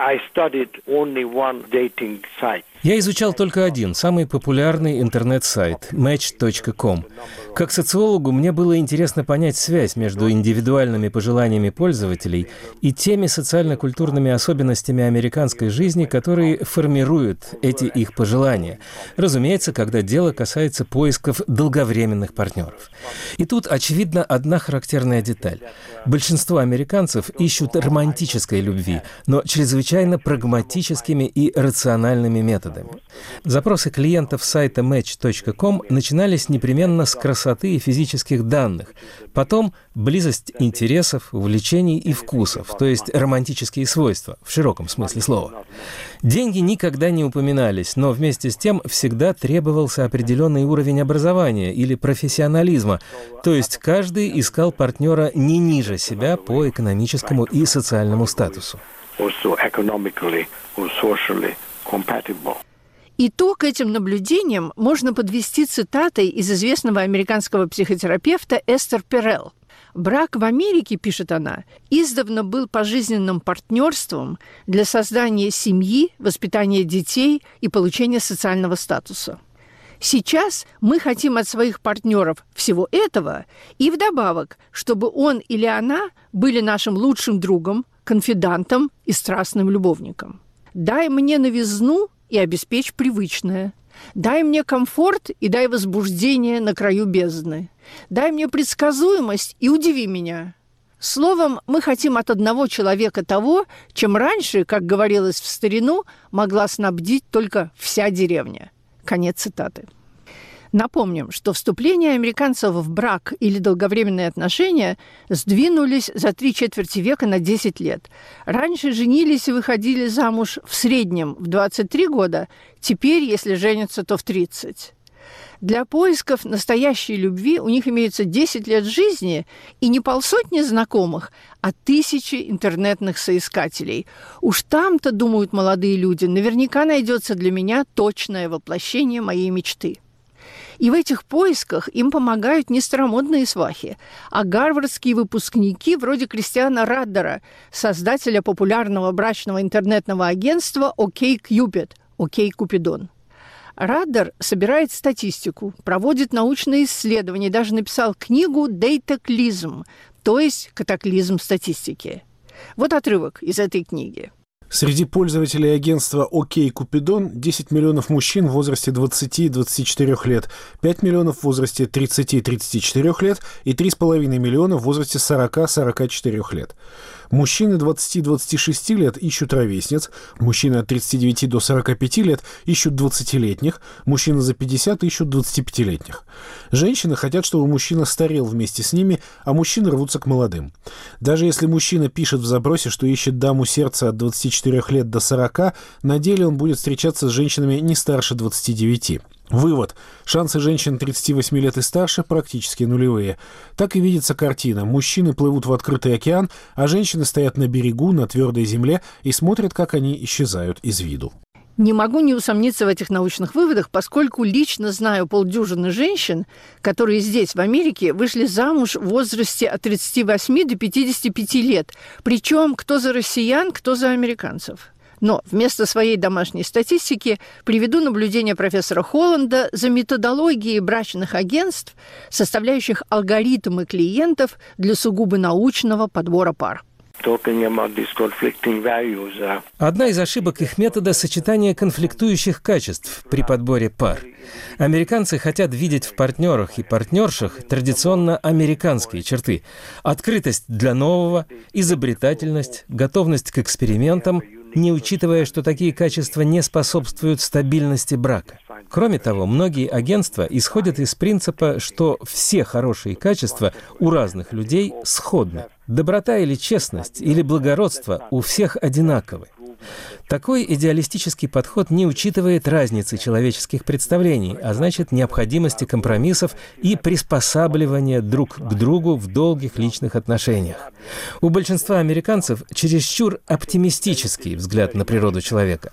Я изучал только один, самый популярный интернет-сайт – матч точка ком. Как социологу мне было интересно понять связь между индивидуальными пожеланиями пользователей и теми социально-культурными особенностями американской жизни, которые формируют эти их пожелания. Разумеется, когда дело касается поисков долговременных партнеров. И тут, очевидно, одна характерная деталь. Большинство американцев ищут романтической любви, но чрезвычайно прагматическими и рациональными методами. Запросы клиентов сайта матч точка ком начинались непременно с красоты и физических данных, потом близость интересов, увлечений и вкусов, то есть романтические свойства, в широком смысле слова. Деньги никогда не упоминались, но вместе с тем всегда требовался определенный уровень образования или профессионализма, то есть каждый искал партнера не ниже себя по экономическому и социальному статусу. Итог этим наблюдениям можно подвести цитатой из известного американского психотерапевта Эстер Перелл. «Брак в Америке, — пишет она, — издавна был пожизненным партнерством для создания семьи, воспитания детей и получения социального статуса. Сейчас мы хотим от своих партнеров всего этого и вдобавок, чтобы он или она были нашим лучшим другом, конфидантом и страстным любовником. Дай мне новизну и обеспечь привычное. Дай мне комфорт и дай возбуждение на краю бездны. Дай мне предсказуемость и удиви меня. Словом, мы хотим от одного человека того, чем раньше, как говорилось в старину, могла снабдить только вся деревня. Конец цитаты. Напомним, что вступление американцев в брак или долговременные отношения сдвинулись за три четверти века на десять лет. Раньше женились и выходили замуж в среднем в двадцать три года, теперь, если женятся, то в тридцать. Для поисков настоящей любви у них имеется десять лет жизни и не полсотни знакомых, а тысячи интернетных соискателей. Уж там-то, думают молодые люди, наверняка найдется для меня точное воплощение моей мечты. И в этих поисках им помогают не старомодные свахи, а гарвардские выпускники вроде Кристиана Раддера, создателя популярного брачного интернетного агентства OkCupid, OkCupidon. Раддер собирает статистику, проводит научные исследования, даже написал книгу «Дейтаклизм», то есть «Катаклизм статистики». Вот отрывок из этой книги. Среди пользователей агентства OkCupidon десять миллионов мужчин в возрасте двадцати-двадцати четырёх лет, пять миллионов в возрасте тридцати-тридцати четырёх лет и три с половиной миллиона в возрасте сорока-сорока четырёх лет. Мужчины двадцати-двадцати шести лет ищут ровесниц, мужчины от тридцати девяти до сорока пяти лет ищут двадцатилетних, мужчины за пятьдесят ищут двадцатипятилетних. Женщины хотят, чтобы мужчина старел вместе с ними, а мужчины рвутся к молодым. Даже если мужчина пишет в запросе, что ищет даму сердца от двадцати четырёх лет до сорока, на деле он будет встречаться с женщинами не старше двадцати девяти. Вывод. Шансы женщин тридцати восьми лет и старше практически нулевые. Так и видится картина. Мужчины плывут в открытый океан, а женщины стоят на берегу, на твердой земле и смотрят, как они исчезают из виду. Не могу не усомниться в этих научных выводах, поскольку лично знаю полдюжины женщин, которые здесь, в Америке, вышли замуж в возрасте от тридцати восьми до пятидесяти пяти лет. Причем кто за россиян, кто за американцев. Но вместо своей домашней статистики приведу наблюдение профессора Холланда за методологией брачных агентств, составляющих алгоритмы клиентов для сугубо научного подбора пар. Одна из ошибок их метода – сочетание конфликтующих качеств при подборе пар. Американцы хотят видеть в партнерах и партнершах традиционно американские черты – открытость для нового, изобретательность, готовность к экспериментам, не учитывая, что такие качества не способствуют стабильности брака. Кроме того, многие агентства исходят из принципа, что все хорошие качества у разных людей сходны. Доброта или честность, или благородство у всех одинаковы. Такой идеалистический подход не учитывает разницы человеческих представлений, а значит необходимости компромиссов и приспосабливания друг к другу в долгих личных отношениях. У большинства американцев чересчур оптимистический взгляд на природу человека.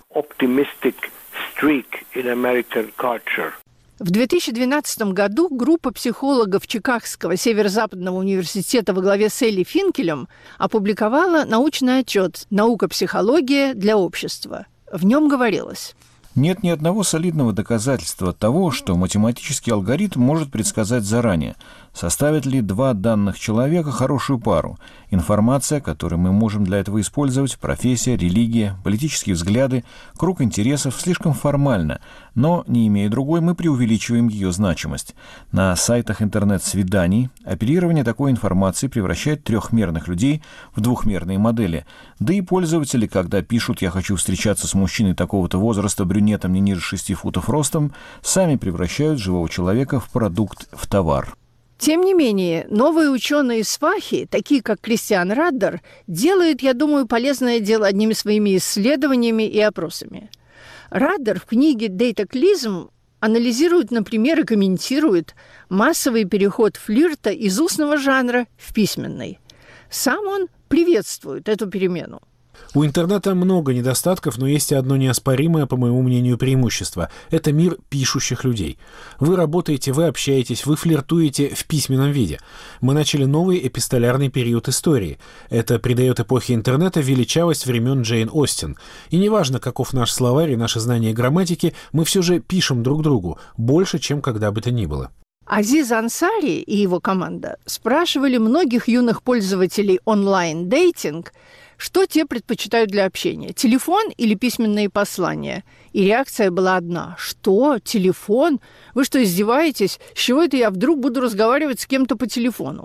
В две тысячи двенадцатом году группа психологов Чикагского северо-западного университета во главе с Элли Финкелем опубликовала научный отчет «Наука психология для общества». В нем говорилось: нет ни одного солидного доказательства того, что математический алгоритм может предсказать заранее, составят ли два данных человека хорошую пару. Информация, которую мы можем для этого использовать, профессия, религия, политические взгляды, круг интересов слишком формальна, но, не имея другой, мы преувеличиваем ее значимость. На сайтах интернет-свиданий оперирование такой информацией превращает трехмерных людей в двухмерные модели. Да и пользователи, когда пишут «я хочу встречаться с мужчиной такого-то возраста, брюнетом не ниже шести футов ростом», сами превращают живого человека в продукт, в товар. Тем не менее, новые ученые-свахи, такие как Кристиан Раддер, делают, я думаю, полезное дело одними своими исследованиями и опросами. Раддер в книге «Дейтаклизм» анализирует, например, и комментирует массовый переход флирта из устного жанра в письменный. Сам он приветствует эту перемену. У интернета много недостатков, но есть и одно неоспоримое, по моему мнению, преимущество. Это мир пишущих людей. Вы работаете, вы общаетесь, вы флиртуете в письменном виде. Мы начали новый эпистолярный период истории. Это придает эпохе интернета величавость времен Джейн Остин. И неважно, каков наш словарь и наше знание грамматики, мы все же пишем друг другу больше, чем когда бы то ни было. Азиз Ансари и его команда спрашивали многих юных пользователей онлайн-дейтинг, что те предпочитают для общения – телефон или письменные послания. И реакция была одна: что? Телефон? Вы что, издеваетесь? С чего это я вдруг буду разговаривать с кем-то по телефону?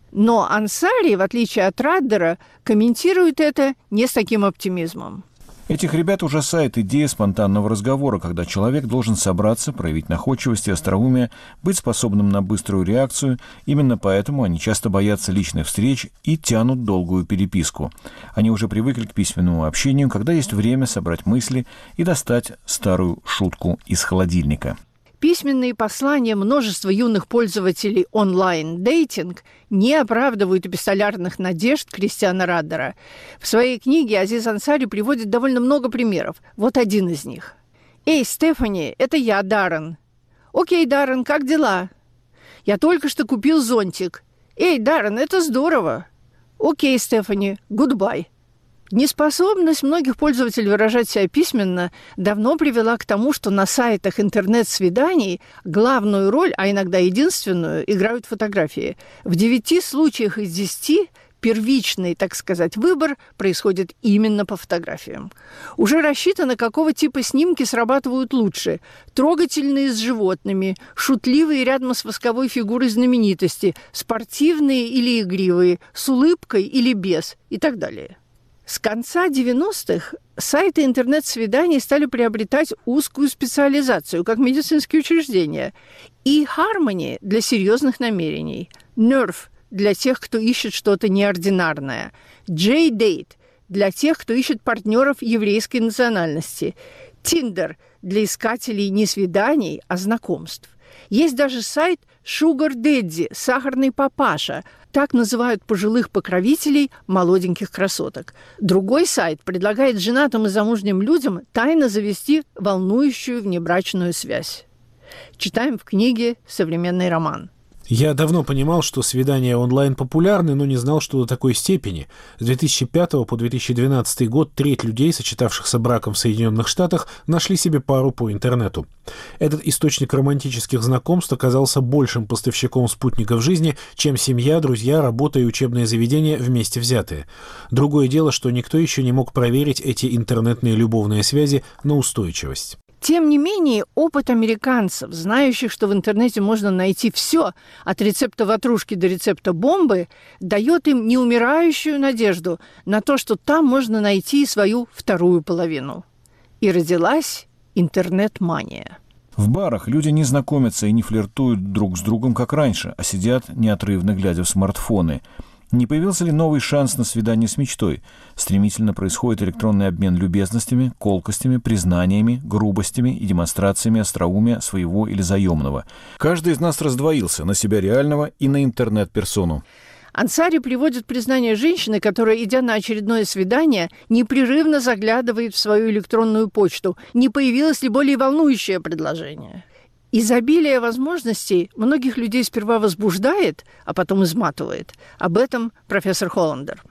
Но Ансари, в отличие от Раддера, комментирует это не с таким оптимизмом. Этих ребят ужасает идея спонтанного разговора, когда человек должен собраться, проявить находчивость и остроумие, быть способным на быструю реакцию. Именно поэтому они часто боятся личных встреч и тянут долгую переписку. Они уже привыкли к письменному общению, когда есть время собрать мысли и достать старую шутку из холодильника. Письменные послания множества юных пользователей онлайн-дейтинг не оправдывают эпистолярных надежд Кристиана Раддера. В своей книге Азиз Ансари приводит довольно много примеров. Вот один из них. «Эй, Стефани, это я, Даррен». «Окей, Даррен, как дела?» «Я только что купил зонтик». «Эй, Даррен, это здорово». «Окей, Стефани, гудбай». Неспособность многих пользователей выражать себя письменно давно привела к тому, что на сайтах интернет-свиданий главную роль, а иногда единственную, играют фотографии. В девяти случаях из десяти первичный, так сказать, выбор происходит именно по фотографиям. Уже рассчитано, какого типа снимки срабатывают лучше. Трогательные с животными, шутливые рядом с восковой фигурой знаменитости, спортивные или игривые, с улыбкой или без и так далее. С конца девяностых сайты интернет-свиданий стали приобретать узкую специализацию, как медицинские учреждения. И Harmony для серьезных намерений, Nerve для тех, кто ищет что-то неординарное, J-Date для тех, кто ищет партнеров еврейской национальности, Tinder для искателей не свиданий, а знакомств. Есть даже сайт Sugar Daddy, сахарный папаша. Так называют пожилых покровителей молоденьких красоток. Другой сайт предлагает женатым и замужним людям тайно завести волнующую внебрачную связь. Читаем в книге «Современный роман». Я давно понимал, что свидания онлайн популярны, но не знал, что до такой степени. С две тысячи пятого по две тысячи двенадцатый год треть людей, сочетавшихся браком в Соединенных Штатах, нашли себе пару по интернету. Этот источник романтических знакомств оказался большим поставщиком спутников жизни, чем семья, друзья, работа и учебные заведения вместе взятые. Другое дело, что никто еще не мог проверить эти интернетные любовные связи на устойчивость. Тем не менее, опыт американцев, знающих, что в интернете можно найти все, от рецепта ватрушки до рецепта бомбы, дает им неумирающую надежду на то, что там можно найти свою вторую половину. И родилась интернет-мания. В барах люди не знакомятся и не флиртуют друг с другом, как раньше, а сидят, неотрывно глядя в смартфоны. Не появился ли новый шанс на свидание с мечтой? Стремительно происходит электронный обмен любезностями, колкостями, признаниями, грубостями и демонстрациями остроумия своего или заемного. Каждый из нас раздвоился на себя реального и на интернет-персону. Ансари приводит признание женщины, которая, идя на очередное свидание, непрерывно заглядывает в свою электронную почту, не появилось ли более волнующее предложение. Изобилие возможностей многих людей сперва возбуждает, а потом изматывает. Об этом профессор Холландер.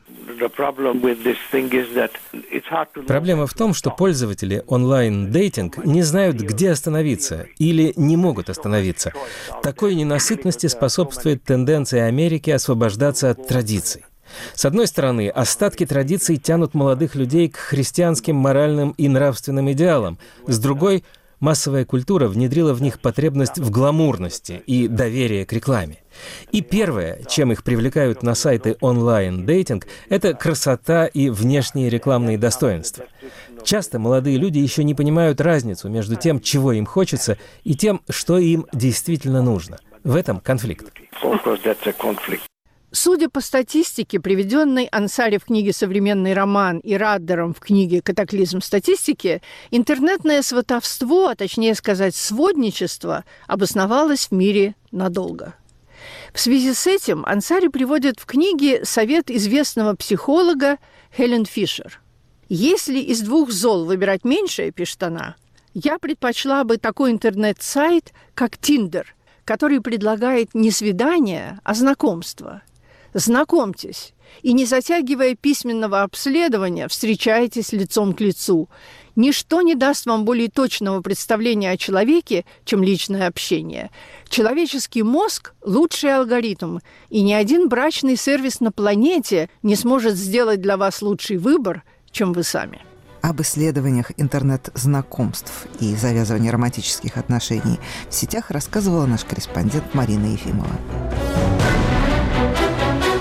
Проблема в том, что пользователи онлайн-дейтинг не знают, где остановиться или не могут остановиться. Такой ненасытности способствует тенденция Америки освобождаться от традиций. С одной стороны, остатки традиций тянут молодых людей к христианским моральным и нравственным идеалам. С другой – массовая культура внедрила в них потребность в гламурности и доверие к рекламе. И первое, чем их привлекают на сайты онлайн-дейтинг, это красота и внешние рекламные достоинства. Часто молодые люди еще не понимают разницу между тем, чего им хочется, и тем, что им действительно нужно. В этом конфликт. Судя по статистике, приведенной Ансари в книге «Современный роман» и Раддером в книге «Катаклизм статистики», интернетное сватовство, а точнее сказать сводничество, обосновалось в мире надолго. В связи с этим Ансари приводит в книге совет известного психолога Хелен Фишер. «Если из двух зол выбирать меньшее, — пишет она, — я предпочла бы такой интернет-сайт, как Tinder, который предлагает не свидание, а знакомство. Знакомьтесь, и, не затягивая письменного обследования, встречайтесь лицом к лицу. Ничто не даст вам более точного представления о человеке, чем личное общение. Человеческий мозг – лучший алгоритм, и ни один брачный сервис на планете не сможет сделать для вас лучший выбор, чем вы сами». Об исследованиях интернет-знакомств и завязывании романтических отношений в сетях рассказывала наш корреспондент Марина Ефимова.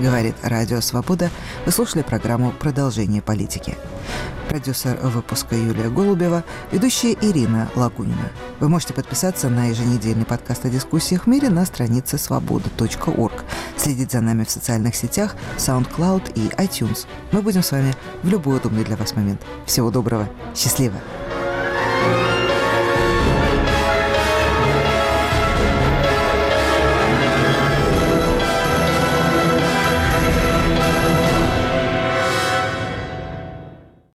Говорит Радио Свобода. Вы слушали программу «Продолжение политики». Продюсер выпуска Юлия Голубева, ведущая Ирина Лагунина. Вы можете подписаться на еженедельный подкаст о дискуссиях в мире на странице свобода точка орг, следить за нами в социальных сетях, SoundCloud и iTunes. Мы будем с вами в любой удобный для вас момент. Всего доброго. Счастливо.